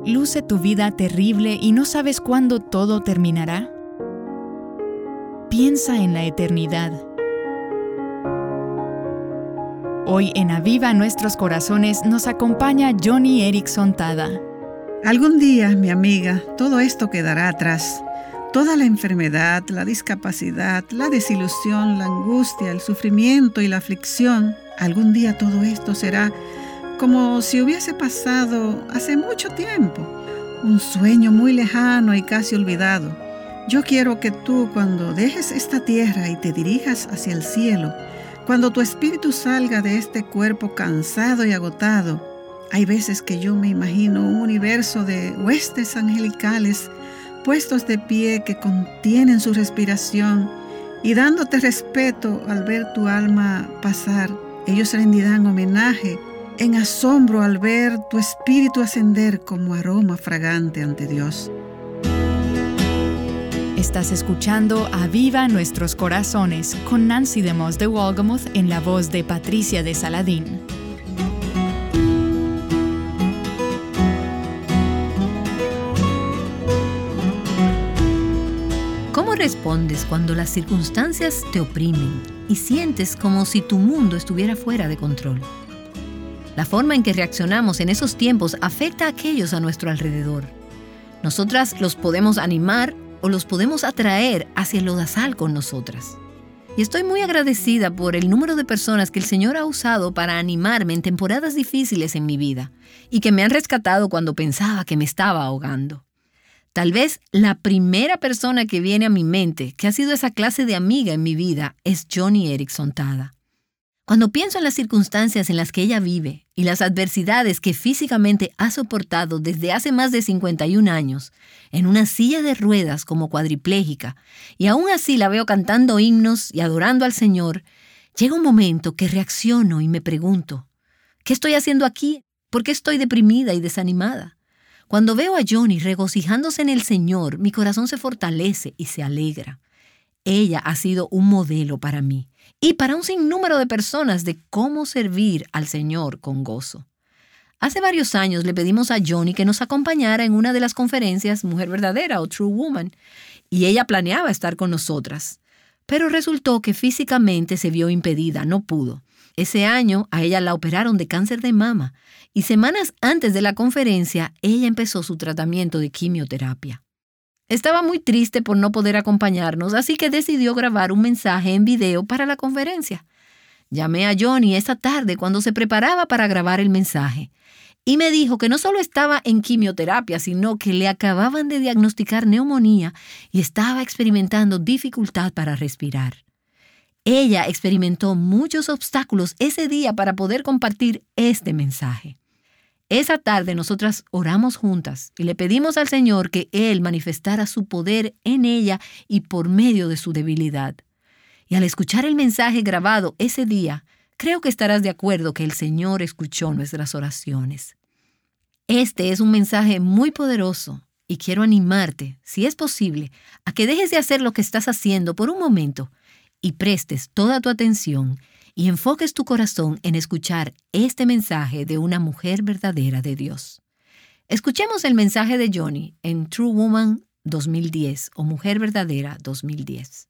¿Luce tu vida terrible y no sabes cuándo todo terminará? Piensa en la eternidad. Hoy en Aviva Nuestros Corazones nos acompaña Joni Eareckson Tada. Algún día, mi amiga, todo esto quedará atrás. Toda la enfermedad, la discapacidad, la desilusión, la angustia, el sufrimiento y la aflicción, algún día todo esto será como si hubiese pasado hace mucho tiempo, un sueño muy lejano y casi olvidado. Yo quiero que tú, cuando dejes esta tierra y te dirijas hacia el cielo, cuando tu espíritu salga de este cuerpo cansado y agotado, hay veces que yo me imagino un universo de huestes angelicales puestos de pie que contienen su respiración y dándote respeto al ver tu alma pasar. Ellos rendirán homenaje en asombro al ver tu espíritu ascender como aroma fragante ante Dios. Estás escuchando Aviva Nuestros Corazones con Nancy DeMoss de Wolgemuth en la voz de Patricia de Saladín. ¿Cómo respondes cuando las circunstancias te oprimen y sientes como si tu mundo estuviera fuera de control? La forma en que reaccionamos en esos tiempos afecta a aquellos a nuestro alrededor. Nosotras los podemos animar o los podemos atraer hacia el lodazal con nosotras. Y estoy muy agradecida por el número de personas que el Señor ha usado para animarme en temporadas difíciles en mi vida y que me han rescatado cuando pensaba que me estaba ahogando. Tal vez la primera persona que viene a mi mente que ha sido esa clase de amiga en mi vida es Joni Eareckson Tada. Cuando pienso en las circunstancias en las que ella vive y las adversidades que físicamente ha soportado desde hace más de 51 años, en una silla de ruedas como cuadriplégica, y aún así la veo cantando himnos y adorando al Señor, llega un momento que reacciono y me pregunto, ¿qué estoy haciendo aquí? ¿Por qué estoy deprimida y desanimada? Cuando veo a Joni regocijándose en el Señor, mi corazón se fortalece y se alegra. Ella ha sido un modelo para mí y para un sinnúmero de personas de cómo servir al Señor con gozo. Hace varios años le pedimos a Joni que nos acompañara en una de las conferencias Mujer Verdadera o True Woman, y ella planeaba estar con nosotras. Pero resultó que físicamente se vio impedida, no pudo. Ese año a ella la operaron de cáncer de mama y semanas antes de la conferencia ella empezó su tratamiento de quimioterapia. Estaba muy triste por no poder acompañarnos, así que decidió grabar un mensaje en video para la conferencia. Llamé a Joni esa tarde cuando se preparaba para grabar el mensaje y me dijo que no solo estaba en quimioterapia, sino que le acababan de diagnosticar neumonía y estaba experimentando dificultad para respirar. Ella experimentó muchos obstáculos ese día para poder compartir este mensaje. Esa tarde nosotras oramos juntas y le pedimos al Señor que Él manifestara su poder en ella y por medio de su debilidad. Y al escuchar el mensaje grabado ese día, creo que estarás de acuerdo que el Señor escuchó nuestras oraciones. Este es un mensaje muy poderoso y quiero animarte, si es posible, a que dejes de hacer lo que estás haciendo por un momento y prestes toda tu atención y enfoques tu corazón en escuchar este mensaje de una mujer verdadera de Dios. Escuchemos el mensaje de Joni en True Woman 2010 o Mujer Verdadera 2010.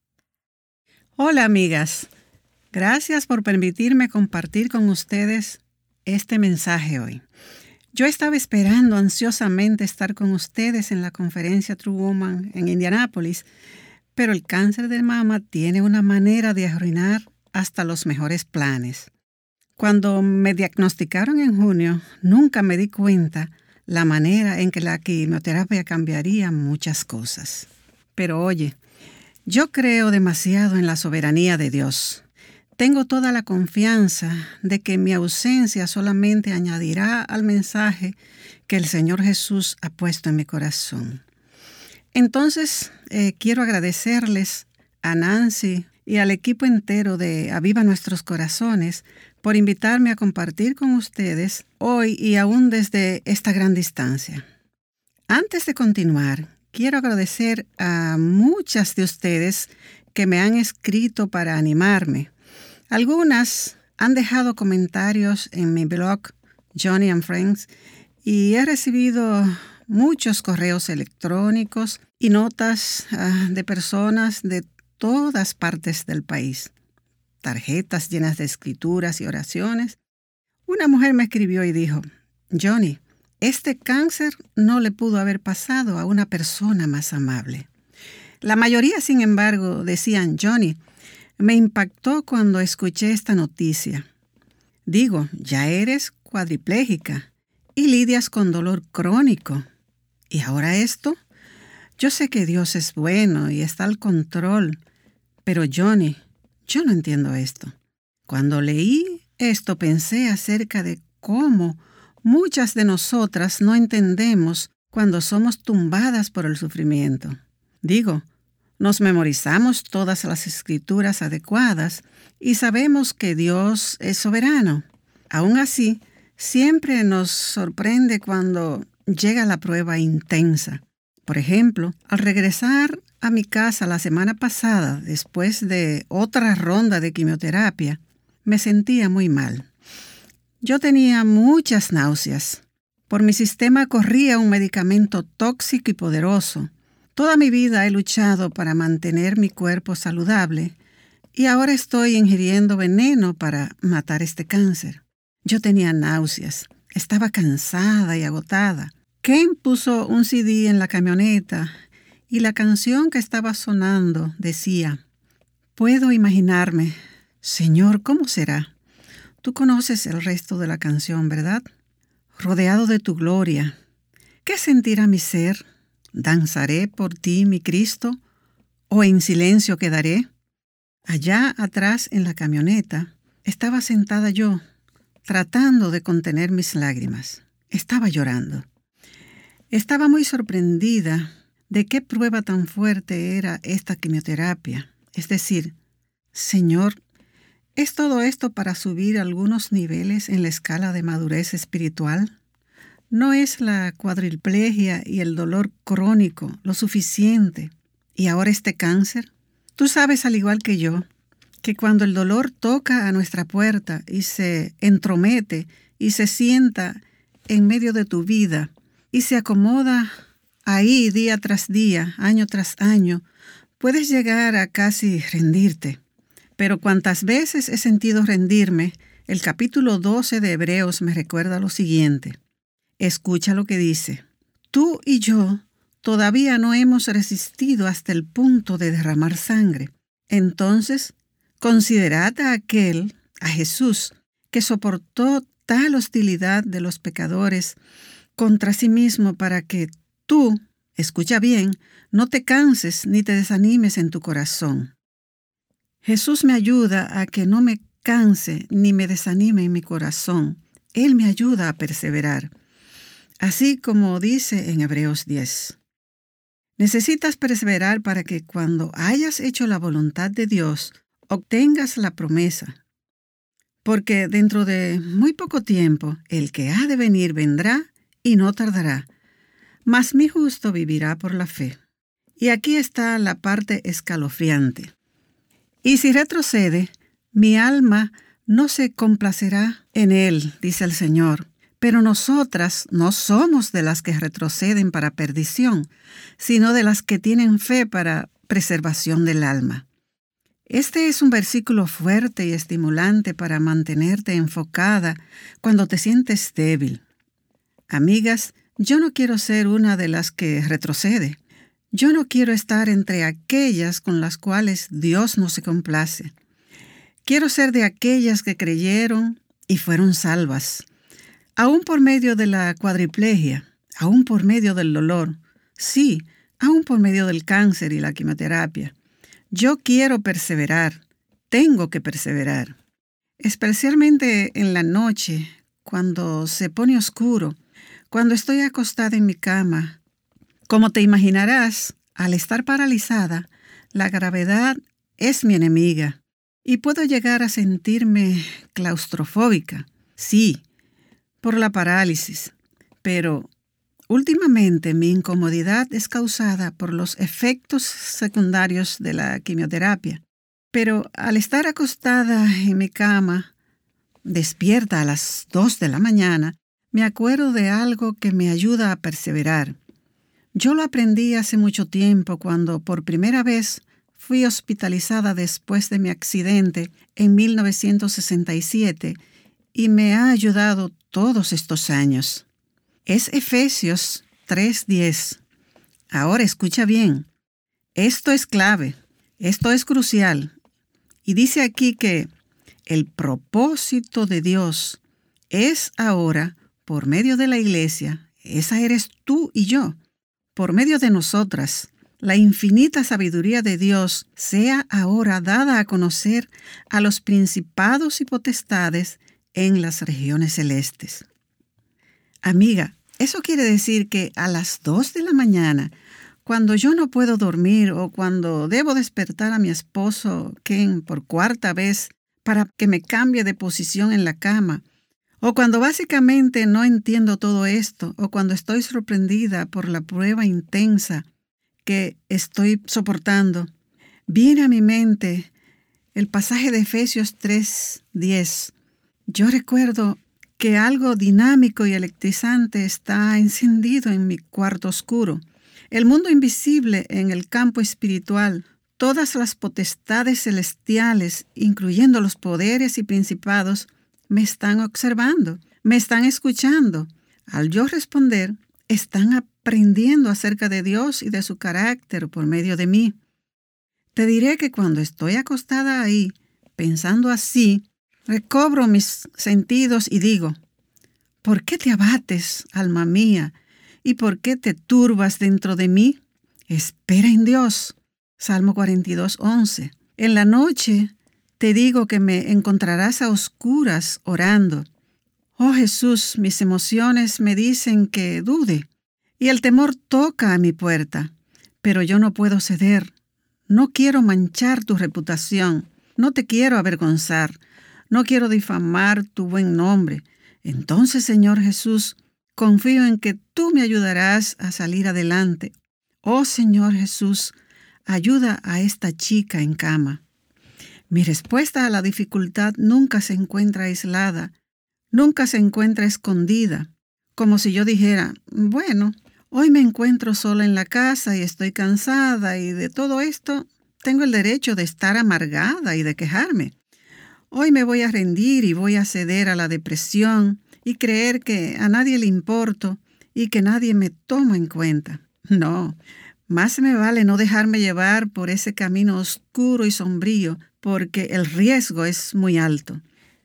Hola, amigas. Gracias por permitirme compartir con ustedes este mensaje hoy. Yo estaba esperando ansiosamente estar con ustedes en la conferencia True Woman en Indianápolis, pero el cáncer de mama tiene una manera de arruinar hasta los mejores planes. Cuando me diagnosticaron en junio, nunca me di cuenta la manera en que la quimioterapia cambiaría muchas cosas. Pero oye, yo creo demasiado en la soberanía de Dios. Tengo toda la confianza de que mi ausencia solamente añadirá al mensaje que el Señor Jesús ha puesto en mi corazón. Entonces, quiero agradecerles a Nancy y al equipo entero de Aviva Nuestros Corazones por invitarme a compartir con ustedes hoy y aún desde esta gran distancia. Antes de continuar, quiero agradecer a muchas de ustedes que me han escrito para animarme. Algunas han dejado comentarios en mi blog Joni and Friends y he recibido muchos correos electrónicos y notas de personas de todas partes del país. Tarjetas llenas de escrituras y oraciones. Una mujer me escribió y dijo: Johnny, este cáncer no le pudo haber pasado a una persona más amable. La mayoría, sin embargo, decían: Johnny, me impactó cuando escuché esta noticia. Digo, ya eres cuadriplégica y lidias con dolor crónico. ¿Y ahora esto? Yo sé que Dios es bueno y está al control, pero Johnny, yo no entiendo esto. Cuando leí esto pensé acerca de cómo muchas de nosotras no entendemos cuando somos tumbadas por el sufrimiento. Digo, nos memorizamos todas las escrituras adecuadas y sabemos que Dios es soberano. Aún así, siempre nos sorprende cuando llega la prueba intensa. Por ejemplo, al regresar a mi casa la semana pasada, después de otra ronda de quimioterapia, me sentía muy mal. Yo tenía muchas náuseas. Por mi sistema corría un medicamento tóxico y poderoso. Toda mi vida he luchado para mantener mi cuerpo saludable y ahora estoy ingiriendo veneno para matar este cáncer. Yo tenía náuseas, estaba cansada y agotada. Ken puso un CD en la camioneta y la canción que estaba sonando decía: puedo imaginarme, Señor, ¿cómo será? Tú conoces el resto de la canción, ¿verdad? Rodeado de tu gloria. ¿Qué sentirá mi ser? ¿Danzaré por ti, mi Cristo? ¿O en silencio quedaré? Allá atrás en la camioneta estaba sentada yo, tratando de contener mis lágrimas. Estaba llorando. Estaba muy sorprendida de qué prueba tan fuerte era esta quimioterapia. Es decir, Señor, ¿es todo esto para subir algunos niveles en la escala de madurez espiritual? ¿No es la cuadriplegia y el dolor crónico lo suficiente? ¿Y ahora este cáncer? Tú sabes, al igual que yo, que cuando el dolor toca a nuestra puerta y se entromete y se sienta en medio de tu vida y se acomoda ahí día tras día, año tras año, puedes llegar a casi rendirte. Pero cuantas veces he sentido rendirme, el capítulo 12 de Hebreos me recuerda lo siguiente. Escucha lo que dice. Tú y yo todavía no hemos resistido hasta el punto de derramar sangre. Entonces, considerad a aquel, a Jesús, que soportó tal hostilidad de los pecadores contra sí mismo para que tú, escucha bien, no te canses ni te desanimes en tu corazón. Jesús me ayuda a que no me canse ni me desanime en mi corazón. Él me ayuda a perseverar. Así como dice en Hebreos 10. Necesitas perseverar para que cuando hayas hecho la voluntad de Dios, obtengas la promesa. Porque dentro de muy poco tiempo, el que ha de venir vendrá y no tardará. Mas mi justo vivirá por la fe. Y aquí está la parte escalofriante. Y si retrocede, mi alma no se complacerá en él, dice el Señor. Pero nosotras no somos de las que retroceden para perdición, sino de las que tienen fe para preservación del alma. Este es un versículo fuerte y estimulante para mantenerte enfocada cuando te sientes débil. Amigas, yo no quiero ser una de las que retrocede. Yo no quiero estar entre aquellas con las cuales Dios no se complace. Quiero ser de aquellas que creyeron y fueron salvas. Aún por medio de la cuadriplegia, aún por medio del dolor, sí, aún por medio del cáncer y la quimioterapia. Yo quiero perseverar, tengo que perseverar. Especialmente en la noche, cuando se pone oscuro, cuando estoy acostada en mi cama. Como te imaginarás, al estar paralizada, la gravedad es mi enemiga y puedo llegar a sentirme claustrofóbica. Sí, por la parálisis, pero últimamente mi incomodidad es causada por los efectos secundarios de la quimioterapia. Pero al estar acostada en mi cama, despierta a las 2 de la mañana, me acuerdo de algo que me ayuda a perseverar. Yo lo aprendí hace mucho tiempo cuando por primera vez fui hospitalizada después de mi accidente en 1967 y me ha ayudado todos estos años. Es Efesios 3:10. Ahora escucha bien. Esto es clave, esto es crucial. Y dice aquí que el propósito de Dios es ahora, por medio de la iglesia, esa eres tú y yo, por medio de nosotras, la infinita sabiduría de Dios sea ahora dada a conocer a los principados y potestades en las regiones celestes. Amiga, eso quiere decir que a las 2 de la mañana, cuando yo no puedo dormir o cuando debo despertar a mi esposo Ken por 4ª vez para que me cambie de posición en la cama, o cuando básicamente no entiendo todo esto, o cuando estoy sorprendida por la prueba intensa que estoy soportando, viene a mi mente el pasaje de Efesios 3:10. Yo recuerdo que algo dinámico y electrizante está encendido en mi cuarto oscuro. El mundo invisible en el campo espiritual, todas las potestades celestiales, incluyendo los poderes y principados, me están observando, me están escuchando. Al yo responder, están aprendiendo acerca de Dios y de su carácter por medio de mí. Te diré que cuando estoy acostada ahí, pensando así, recobro mis sentidos y digo, ¿por qué te abates, alma mía? ¿Y por qué te turbas dentro de mí? Espera en Dios. Salmo 42:11. En la noche te digo que me encontrarás a oscuras orando. Oh Jesús, mis emociones me dicen que dude, y el temor toca a mi puerta, pero yo no puedo ceder. No quiero manchar tu reputación, no te quiero avergonzar, no quiero difamar tu buen nombre. Entonces, Señor Jesús, confío en que tú me ayudarás a salir adelante. Oh Señor Jesús, ayuda a esta chica en cama. Mi respuesta a la dificultad nunca se encuentra aislada, nunca se encuentra escondida, como si yo dijera, bueno, hoy me encuentro sola en la casa y estoy cansada y de todo esto tengo el derecho de estar amargada y de quejarme. Hoy me voy a rendir y voy a ceder a la depresión y creer que a nadie le importo y que nadie me toma en cuenta. No, más me vale no dejarme llevar por ese camino oscuro y sombrío, porque el riesgo es muy alto.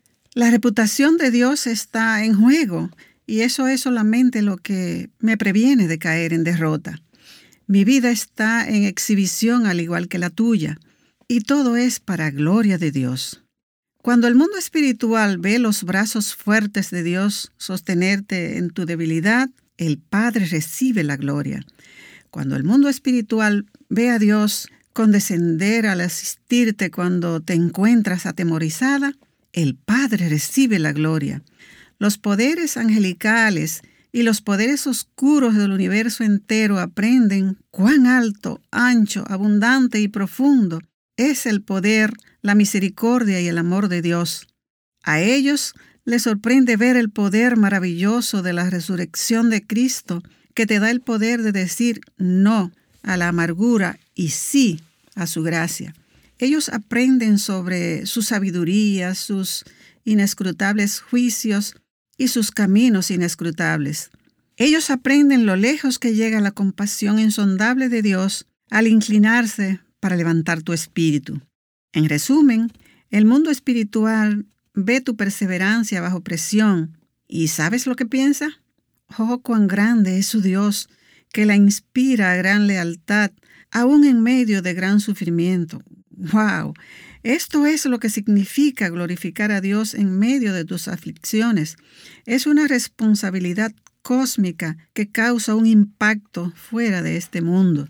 La reputación de Dios está en juego y eso es solamente lo que me previene de caer en derrota. Mi vida está en exhibición al igual que la tuya y todo es para gloria de Dios. Cuando el mundo espiritual ve los brazos fuertes de Dios sostenerte en tu debilidad, el Padre recibe la gloria. Cuando el mundo espiritual ve a Dios condescender al asistirte cuando te encuentras atemorizada, el Padre recibe la gloria. Los poderes angelicales y los poderes oscuros del universo entero aprenden cuán alto, ancho, abundante y profundo es el poder, la misericordia y el amor de Dios. A ellos les sorprende ver el poder maravilloso de la resurrección de Cristo, que te da el poder de decir no a la amargura y sí a su gracia. Ellos aprenden sobre su sabiduría, sus inescrutables juicios y sus caminos inescrutables. Ellos aprenden lo lejos que llega la compasión insondable de Dios al inclinarse para levantar tu espíritu. En resumen, el mundo espiritual ve tu perseverancia bajo presión y ¿sabes lo que piensa? Oh, cuán grande es su Dios, que la inspira a gran lealtad, aún en medio de gran sufrimiento. ¡Wow! Esto es lo que significa glorificar a Dios en medio de tus aflicciones. Es una responsabilidad cósmica que causa un impacto fuera de este mundo.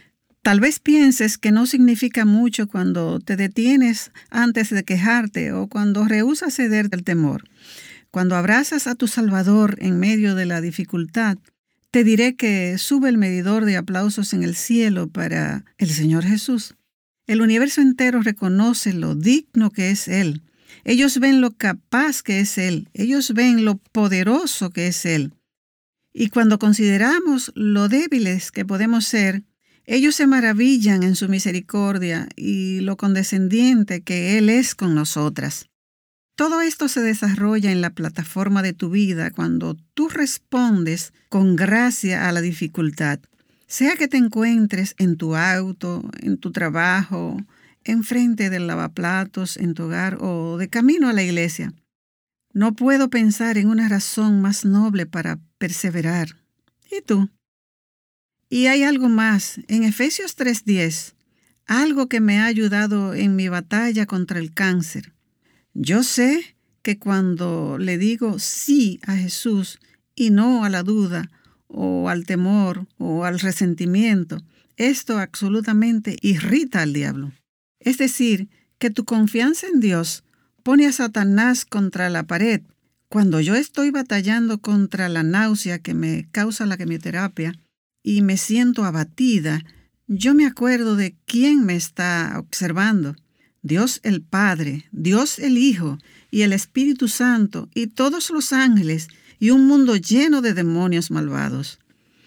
Tal vez pienses que no significa mucho cuando te detienes antes de quejarte o cuando rehusas ceder al temor. Cuando abrazas a tu Salvador en medio de la dificultad, te diré que sube el medidor de aplausos en el cielo para el Señor Jesús. El universo entero reconoce lo digno que es Él. Ellos ven lo capaz que es Él. Ellos ven lo poderoso que es Él. Y cuando consideramos lo débiles que podemos ser, ellos se maravillan en su misericordia y lo condescendiente que Él es con nosotras. Todo esto se desarrolla en la plataforma de tu vida cuando tú respondes con gracia a la dificultad. Sea que te encuentres en tu auto, en tu trabajo, enfrente del lavaplatos, en tu hogar o de camino a la iglesia. No puedo pensar en una razón más noble para perseverar. ¿Y tú? Y hay algo más. En Efesios 3:10, algo que me ha ayudado en mi batalla contra el cáncer. Yo sé que cuando le digo sí a Jesús y no a la duda o al temor o al resentimiento, esto absolutamente irrita al diablo. Es decir, que tu confianza en Dios pone a Satanás contra la pared. Cuando yo estoy batallando contra la náusea que me causa la quimioterapia y me siento abatida, yo me acuerdo de quién me está observando. Dios el Padre, Dios el Hijo y el Espíritu Santo y todos los ángeles y un mundo lleno de demonios malvados.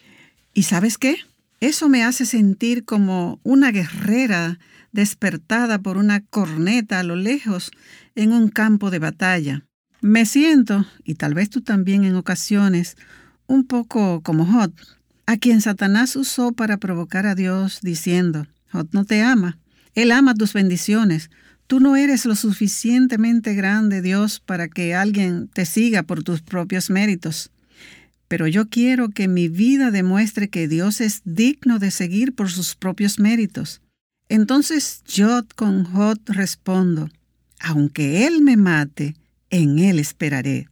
¿Y sabes qué? Eso me hace sentir como una guerrera despertada por una corneta a lo lejos en un campo de batalla. Me siento, y tal vez tú también en ocasiones, un poco como Jod, a quien Satanás usó para provocar a Dios diciendo, Jod no te ama. Él ama tus bendiciones. Tú no eres lo suficientemente grande, Dios, para que alguien te siga por tus propios méritos. Pero yo quiero que mi vida demuestre que Dios es digno de seguir por sus propios méritos. Entonces yo con Jod respondo, aunque Él me mate, en Él esperaré.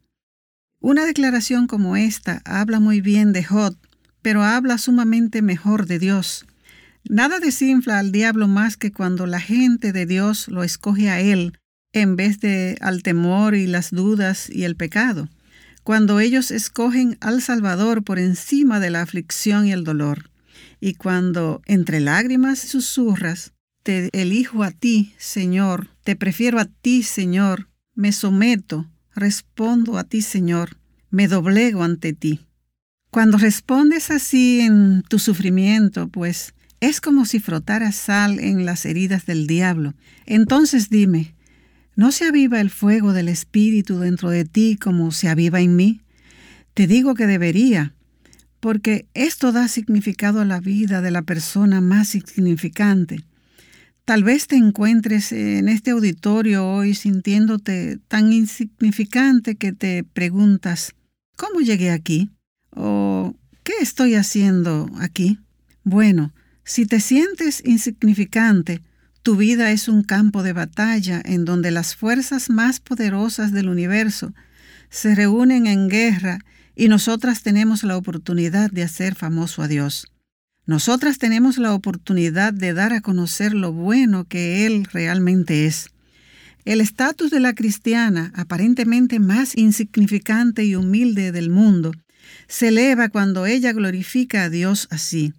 Una declaración como esta habla muy bien de Jod, pero habla sumamente mejor de Dios. Nada desinfla al diablo más que cuando la gente de Dios lo escoge a él en vez de al temor y las dudas y el pecado. Cuando ellos escogen al Salvador por encima de la aflicción y el dolor. Y cuando entre lágrimas susurras, te elijo a ti, Señor, te prefiero a ti, Señor, me someto, respondo a ti, Señor, me doblego ante ti. Cuando respondes así en tu sufrimiento, pues, es como si frotaras sal en las heridas del diablo. Entonces dime, ¿no se aviva el fuego del Espíritu dentro de ti como se aviva en mí? Te digo que debería, porque esto da significado a la vida de la persona más insignificante. Tal vez te encuentres en este auditorio hoy sintiéndote tan insignificante que te preguntas, ¿cómo llegué aquí? ¿O qué estoy haciendo aquí? Bueno, si te sientes insignificante, tu vida es un campo de batalla en donde las fuerzas más poderosas del universo se reúnen en guerra y nosotras tenemos la oportunidad de hacer famoso a Dios. Nosotras tenemos la oportunidad de dar a conocer lo bueno que Él realmente es. El estatus de la cristiana, aparentemente más insignificante y humilde del mundo, se eleva cuando ella glorifica a Dios así.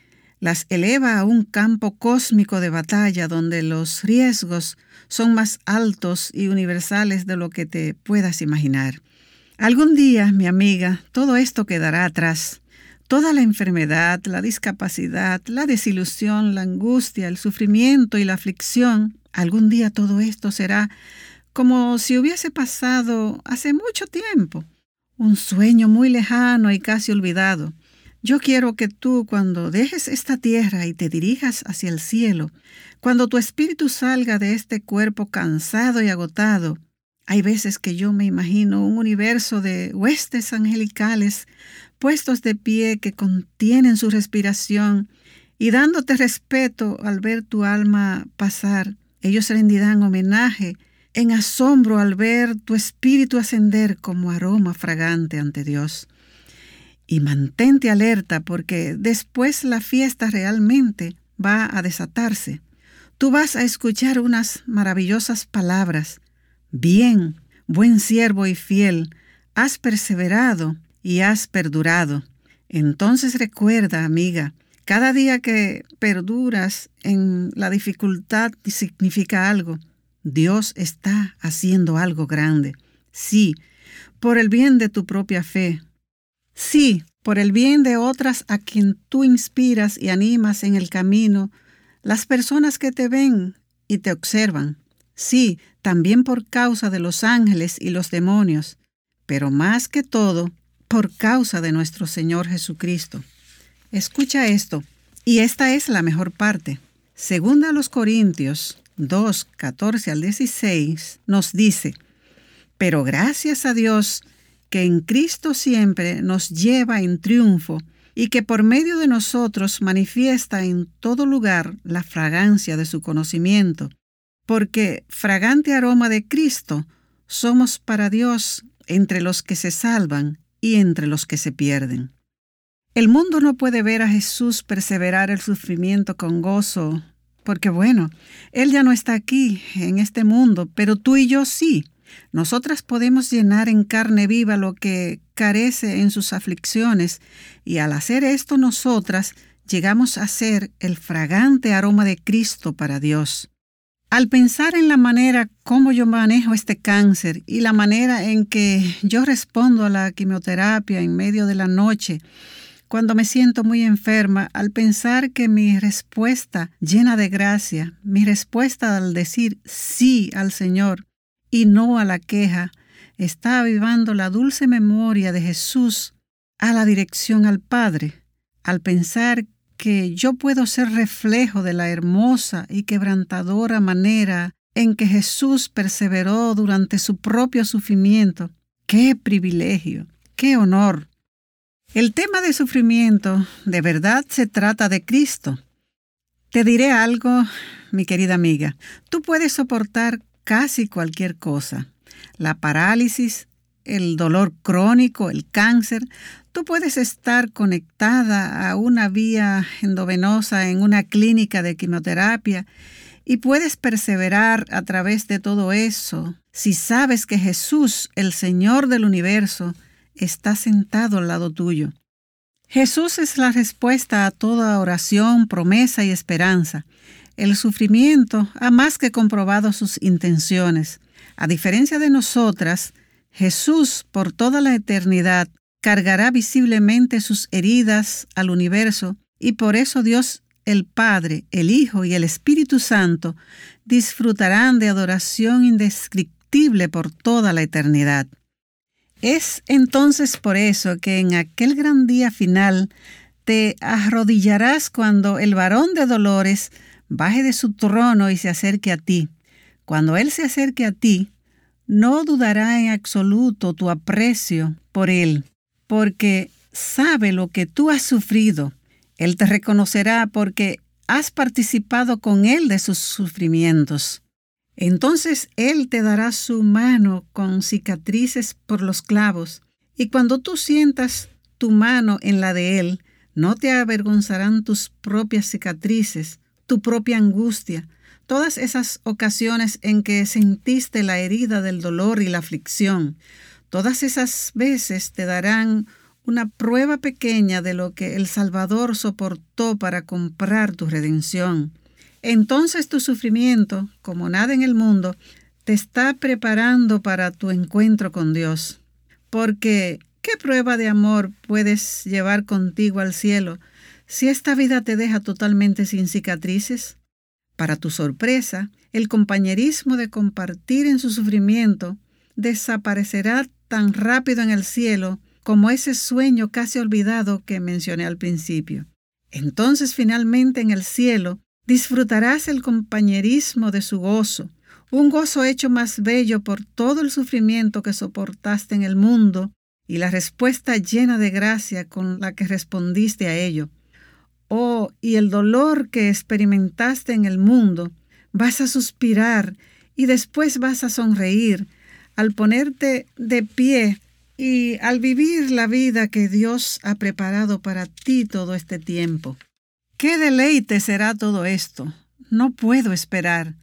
Las eleva a un campo cósmico de batalla donde los riesgos son más altos y universales de lo que te puedas imaginar. Algún día, mi amiga, todo esto quedará atrás. Toda la enfermedad, la discapacidad, la desilusión, la angustia, el sufrimiento y la aflicción, algún día todo esto será como si hubiese pasado hace mucho tiempo, un sueño muy lejano y casi olvidado. Yo quiero que tú, cuando dejes esta tierra y te dirijas hacia el cielo, cuando tu espíritu salga de este cuerpo cansado y agotado, hay veces que yo me imagino un universo de huestes angelicales puestos de pie que contienen su respiración y dándote respeto al ver tu alma pasar. Ellos rendirán homenaje en asombro al ver tu espíritu ascender como aroma fragante ante Dios. Y mantente alerta porque después la fiesta realmente va a desatarse. Tú vas a escuchar unas maravillosas palabras. Bien, buen siervo y fiel, has perseverado y has perdurado. Entonces recuerda, amiga, cada día que perduras en la dificultad significa algo. Dios está haciendo algo grande. Sí, por el bien de tu propia fe. Sí, por el bien de otras a quien tú inspiras y animas en el camino, las personas que te ven y te observan. Sí, también por causa de los ángeles y los demonios, pero más que todo, por causa de nuestro Señor Jesucristo. Escucha esto, y esta es la mejor parte. Segunda a los Corintios 2, 14 al 16, nos dice: pero gracias a Dios, que en Cristo siempre nos lleva en triunfo y que por medio de nosotros manifiesta en todo lugar la fragancia de su conocimiento, porque fragante aroma de Cristo somos para Dios entre los que se salvan y entre los que se pierden. El mundo no puede ver a Jesús perseverar el sufrimiento con gozo, porque Él ya no está aquí en este mundo, pero tú y yo sí. Nosotras podemos llenar en carne viva lo que carece en sus aflicciones, y al hacer esto nosotras llegamos a ser el fragante aroma de Cristo para Dios. Al pensar en la manera como yo manejo este cáncer y la manera en que yo respondo a la quimioterapia en medio de la noche, cuando me siento muy enferma, al pensar que mi respuesta llena de gracia, mi respuesta al decir sí al Señor y no a la queja, está avivando la dulce memoria de Jesús a la dirección al Padre, al pensar que yo puedo ser reflejo de la hermosa y quebrantadora manera en que Jesús perseveró durante su propio sufrimiento. ¡Qué privilegio! ¡Qué honor! El tema de sufrimiento de verdad se trata de Cristo. Te diré algo, mi querida amiga. Tú puedes soportar casi cualquier cosa. La parálisis, el dolor crónico, el cáncer. Tú puedes estar conectada a una vía endovenosa en una clínica de quimioterapia y puedes perseverar a través de todo eso si sabes que Jesús, el Señor del universo, está sentado al lado tuyo. Jesús es la respuesta a toda oración, promesa y esperanza. El sufrimiento ha más que comprobado sus intenciones. A diferencia de nosotras, Jesús, por toda la eternidad, cargará visiblemente sus heridas al universo, y por eso Dios, el Padre, el Hijo y el Espíritu Santo disfrutarán de adoración indescriptible por toda la eternidad. Es entonces por eso que en aquel gran día final te arrodillarás cuando el varón de dolores baje de su trono y se acerque a ti. Cuando Él se acerque a ti, no dudará en absoluto tu aprecio por Él, porque sabe lo que tú has sufrido. Él te reconocerá porque has participado con Él de sus sufrimientos. Entonces Él te dará su mano con cicatrices por los clavos, y cuando tú sientas tu mano en la de Él, no te avergonzarán tus propias cicatrices, tu propia angustia, todas esas ocasiones en que sentiste la herida del dolor y la aflicción. Todas esas veces te darán una prueba pequeña de lo que el Salvador soportó para comprar tu redención. Entonces tu sufrimiento, como nada en el mundo, te está preparando para tu encuentro con Dios. Porque, ¿qué prueba de amor puedes llevar contigo al cielo si esta vida te deja totalmente sin cicatrices? Para tu sorpresa, el compañerismo de compartir en su sufrimiento desaparecerá tan rápido en el cielo como ese sueño casi olvidado que mencioné al principio. Entonces, finalmente, en el cielo, disfrutarás el compañerismo de su gozo, un gozo hecho más bello por todo el sufrimiento que soportaste en el mundo y la respuesta llena de gracia con la que respondiste a ello. Oh, y el dolor que experimentaste en el mundo, vas a suspirar y después vas a sonreír al ponerte de pie y al vivir la vida que Dios ha preparado para ti todo este tiempo. ¡Qué deleite será todo esto! No puedo esperar.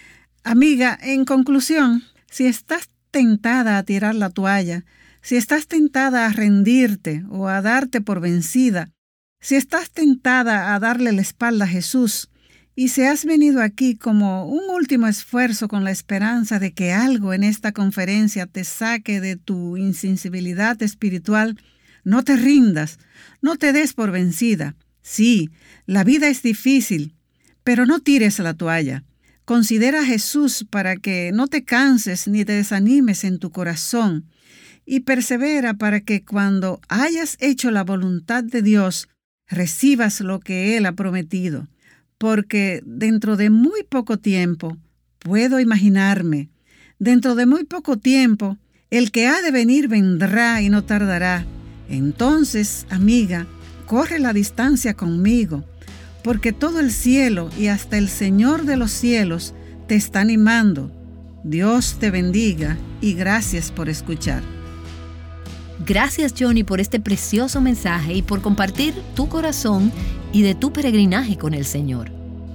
Amiga, en conclusión, si estás tentada a tirar la toalla, si estás tentada a rendirte o a darte por vencida, si estás tentada a darle la espalda a Jesús Y si has venido aquí como un último esfuerzo con la esperanza de que algo en esta conferencia te saque de tu insensibilidad espiritual, no te rindas, no te des por vencida. Sí, la vida es difícil, pero no tires la toalla. Considera a Jesús para que no te canses ni te desanimes en tu corazón y persevera para que cuando hayas hecho la voluntad de Dios, recibas lo que Él ha prometido. Porque dentro de muy poco tiempo, puedo imaginarme, dentro de muy poco tiempo, el que ha de venir vendrá y no tardará. Entonces, amiga, corre la distancia conmigo, porque todo el cielo y hasta el Señor de los cielos te está animando. Dios te bendiga y gracias por escuchar. Gracias, Johnny, por este precioso mensaje y por compartir tu corazón y de tu peregrinaje con el Señor.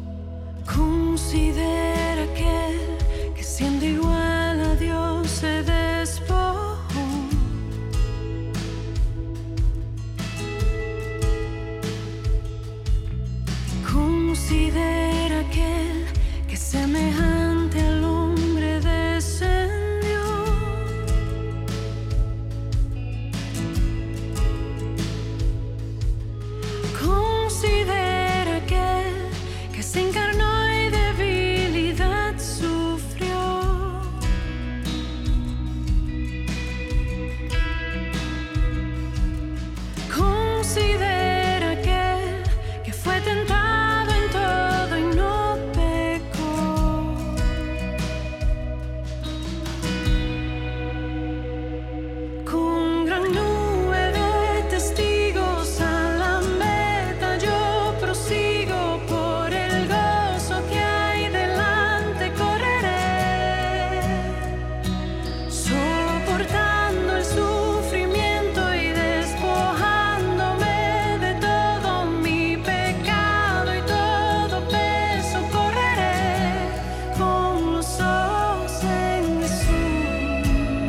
Considera aquel que siendo igual a Dios se despojó. Considera aquel que semejante al hombre descendió. Considera aquel que se encarnó y debilidad sufrió. Considera aquel que fue tentado en todo y no pecó. Con gran nube de testigos a la meta yo prosigo, por el gozo que hay delante correré, soportando el sufrimiento y despojándome de todo mi pecado y todo peso, correré con los ojos en Jesús.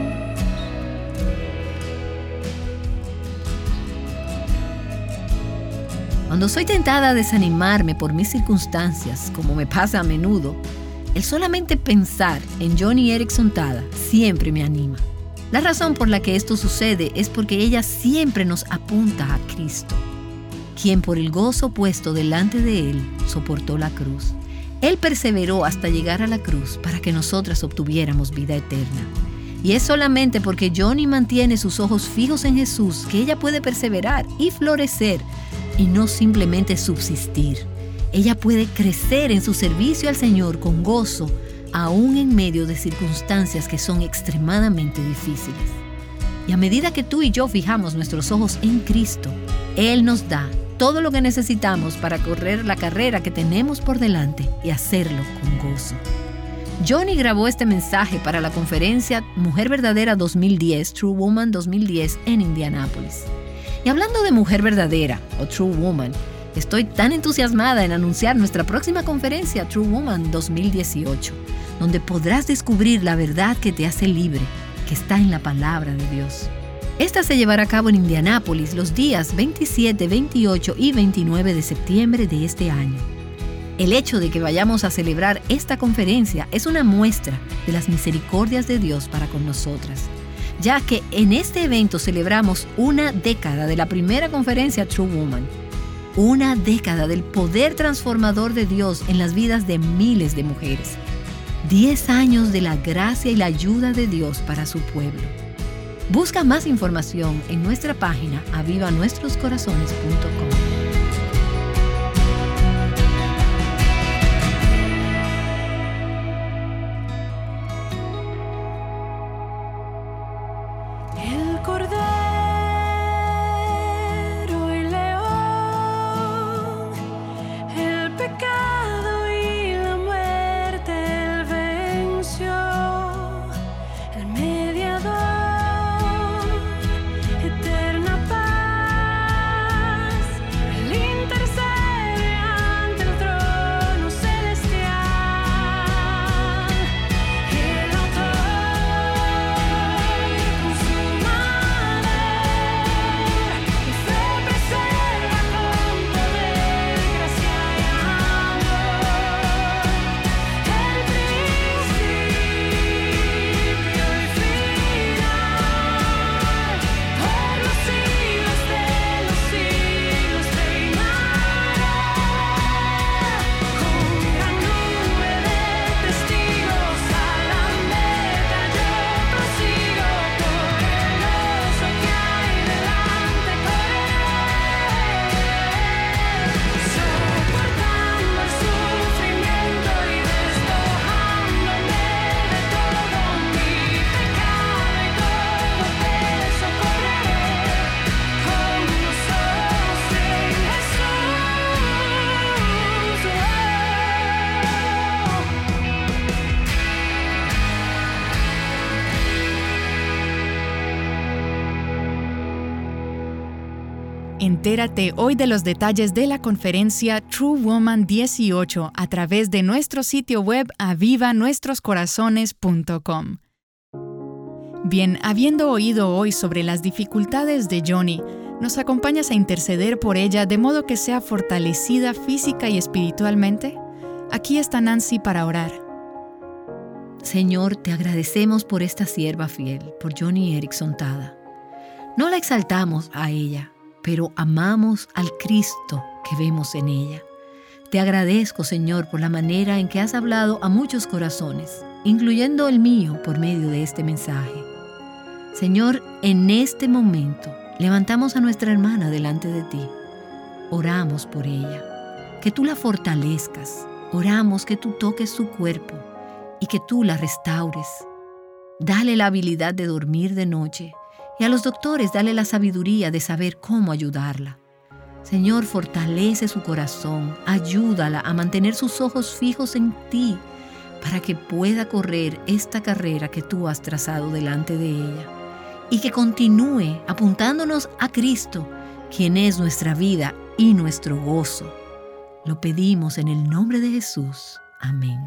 Cuando soy tentada a desanimarme por mis circunstancias, como me pasa a menudo, el solamente pensar en Joni Eareckson Tada siempre me anima. La razón por la que esto sucede es porque ella siempre nos apunta a Cristo, quien por el gozo puesto delante de Él soportó la cruz. Él perseveró hasta llegar a la cruz para que nosotras obtuviéramos vida eterna. Y es solamente porque Joni mantiene sus ojos fijos en Jesús que ella puede perseverar y florecer y no simplemente subsistir. Ella puede crecer en su servicio al Señor con gozo, aún en medio de circunstancias que son extremadamente difíciles. Y a medida que tú y yo fijamos nuestros ojos en Cristo, Él nos da todo lo que necesitamos para correr la carrera que tenemos por delante y hacerlo con gozo. Joni grabó este mensaje para la conferencia Mujer Verdadera 2010, True Woman 2010 en Indianápolis. Y hablando de Mujer Verdadera o True Woman, estoy tan entusiasmada en anunciar nuestra próxima conferencia True Woman 2018, donde podrás descubrir la verdad que te hace libre, que está en la palabra de Dios. Esta se llevará a cabo en Indianápolis los días 27, 28 y 29 de septiembre de este año. El hecho de que vayamos a celebrar esta conferencia es una muestra de las misericordias de Dios para con nosotras, ya que en este evento celebramos una década de la primera conferencia True Woman, una década del poder transformador de Dios en las vidas de miles de mujeres, 10 años de la gracia y la ayuda de Dios para su pueblo. Busca más información en nuestra página avivanuestroscorazones.com. El Cordero y León, el pecado y la muerte Él venció, el mediador, eterna paz, Entérate hoy de los detalles de la conferencia True Woman 18 a través de nuestro sitio web avivanuestroscorazones.com. Bien, habiendo oído hoy sobre las dificultades de Joni, ¿nos acompañas a interceder por ella de modo que sea fortalecida física y espiritualmente? Aquí está Nancy para orar. Señor, te agradecemos por esta sierva fiel, por Joni Eareckson Tada. No la exaltamos a ella, pero amamos al Cristo que vemos en ella. Te agradezco, Señor, por la manera en que has hablado a muchos corazones, incluyendo el mío por medio de este mensaje. Señor, en este momento levantamos a nuestra hermana delante de ti. Oramos por ella, que tú la fortalezcas. Oramos que tú toques su cuerpo y que tú la restaures. Dale la habilidad de dormir de noche y a los doctores dale la sabiduría de saber cómo ayudarla. Señor, fortalece su corazón, ayúdala a mantener sus ojos fijos en ti para que pueda correr esta carrera que tú has trazado delante de ella y que continúe apuntándonos a Cristo, quien es nuestra vida y nuestro gozo. Lo pedimos en el nombre de Jesús. Amén.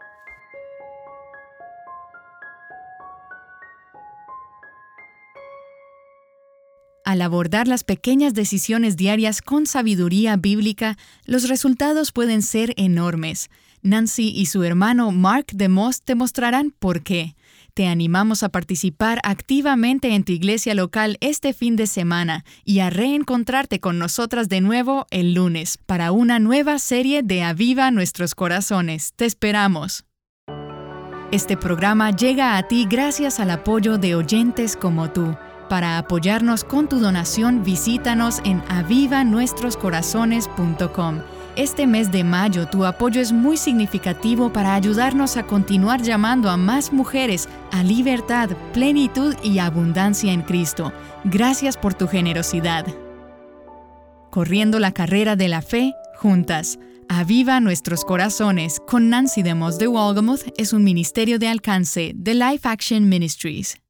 Al abordar las pequeñas decisiones diarias con sabiduría bíblica, los resultados pueden ser enormes. Nancy y su hermano Mark DeMoss te mostrarán por qué. Te animamos a participar activamente en tu iglesia local este fin de semana y a reencontrarte con nosotras de nuevo el lunes para una nueva serie de Aviva Nuestros Corazones. Te esperamos. Este programa llega a ti gracias al apoyo de oyentes como tú. Para apoyarnos con tu donación, visítanos en avivanuestroscorazones.com. Este mes de mayo, tu apoyo es muy significativo para ayudarnos a continuar llamando a más mujeres a libertad, plenitud y abundancia en Cristo. Gracias por tu generosidad. Corriendo la carrera de la fe, juntas. Aviva Nuestros Corazones con Nancy DeMoss de Wolgemuth es un ministerio de alcance de Life Action Ministries.